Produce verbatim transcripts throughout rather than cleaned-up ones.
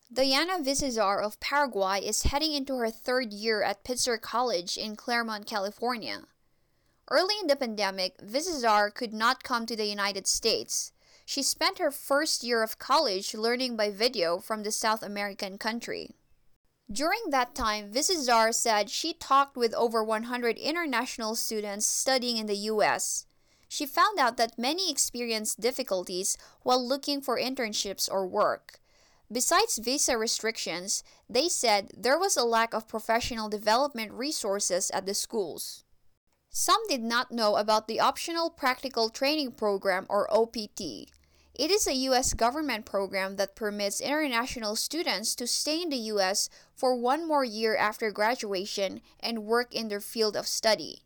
Diana Vicizar of Paraguay is heading into her third year at Pitzer College in Claremont, California. Early in the pandemic, Vicizar could not come to the United States. She spent her first year of college learning by video from the South American country. During that time, Vicizar said she talked with over one hundred international students studying in the U S. She found out that many experienced difficulties while looking for internships or work. Besides visa restrictions, they said there was a lack of professional development resources at the schools. Some did not know about the Optional Practical Training Program or O P T. It is a U S government program that permits international students to stay in the U S for one more year after graduation and work in their field of study.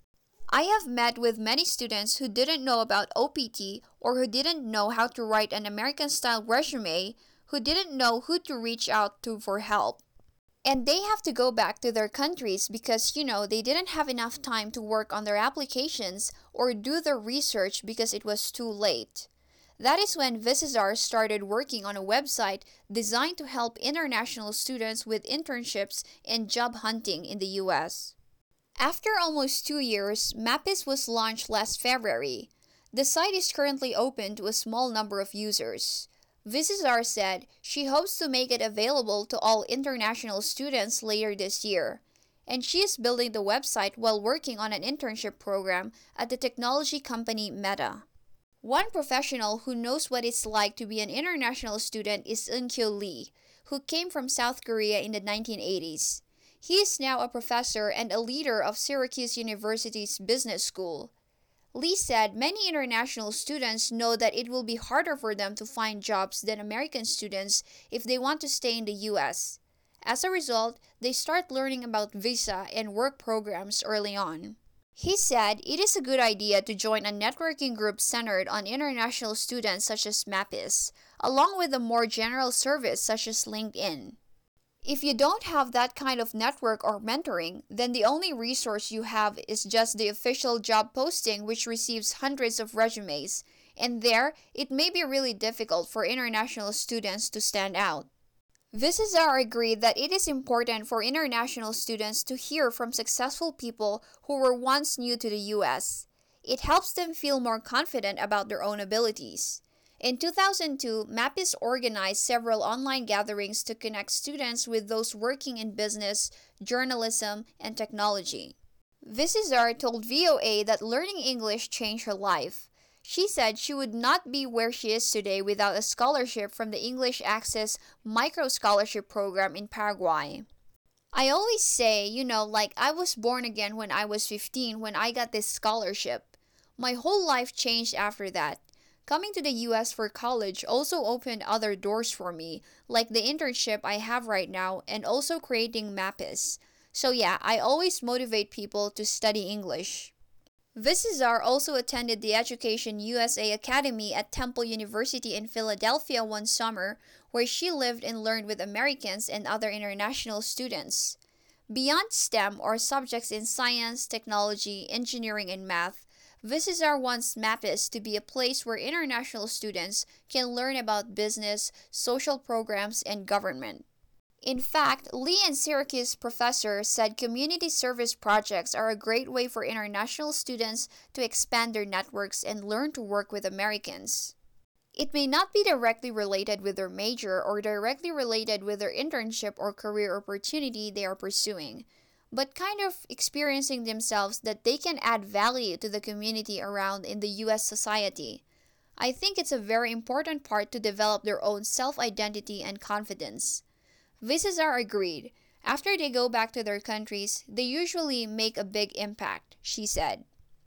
I have met with many students who didn't know about O P T or who didn't know how to write an American-style resume, who didn't know who to reach out to for help. And they have to go back to their countries because, you know, they didn't have enough time to work on their applications or do their research because it was too late. That is when Vicizar started working on a website designed to help international students with internships and job hunting in the U S. After almost two years, Mappies was launched last February. The site is currently open to a small number of users. Vicizar said she hopes to make it available to all international students later this year, and she is building the website while working on an internship program at the technology company Meta. One professional who knows what it's like to be an international student is Eun-kyo Lee, who came from South Korea in the nineteen eighties. He is now a professor and a leader of Syracuse University's business school. Lee said many international students know that it will be harder for them to find jobs than American students if they want to stay in the U S. As a result, they start learning about visa and work programs early on. He said it is a good idea to join a networking group centered on international students such as Mappies, along with a more general service such as LinkedIn. If you don't have that kind of network or mentoring, then the only resource you have is just the official job posting which receives hundreds of resumes, and there, it may be really difficult for international students to stand out. Vicizar agreed that it is important for international students to hear from successful people who were once new to the U S. It helps them feel more confident about their own abilities. In two thousand two, Mappies organized several online gatherings to connect students with those working in business, journalism, and technology. Vicizar told V O A that learning English changed her life. She said she would not be where she is today without a scholarship from the English Access Micro Scholarship Program in Paraguay. I always say, you know, like I was born again when I was fifteen when I got this scholarship. My whole life changed after that. Coming to the U S for college also opened other doors for me, like the internship I have right now and also creating Mappies. So yeah, I always motivate people to study English. Vicizar also attended the Education U S A Academy at Temple University in Philadelphia one summer, where she lived and learned with Americans and other international students. Beyond STEM or subjects in science, technology, engineering, and math, Vicizar wants Mappies to be a place where international students can learn about business, social programs, and government. In fact, Lee and Syracuse professor said community service projects are a great way for international students to expand their networks and learn to work with Americans. It may not be directly related with their major or directly related with their internship or career opportunity they are pursuing, but kind of experiencing themselves that they can add value to the community around in the U S society. I think it's a very important part to develop their own self-identity and confidence. Vicizar agreed. After they go back to their countries, they usually make a big impact, she said.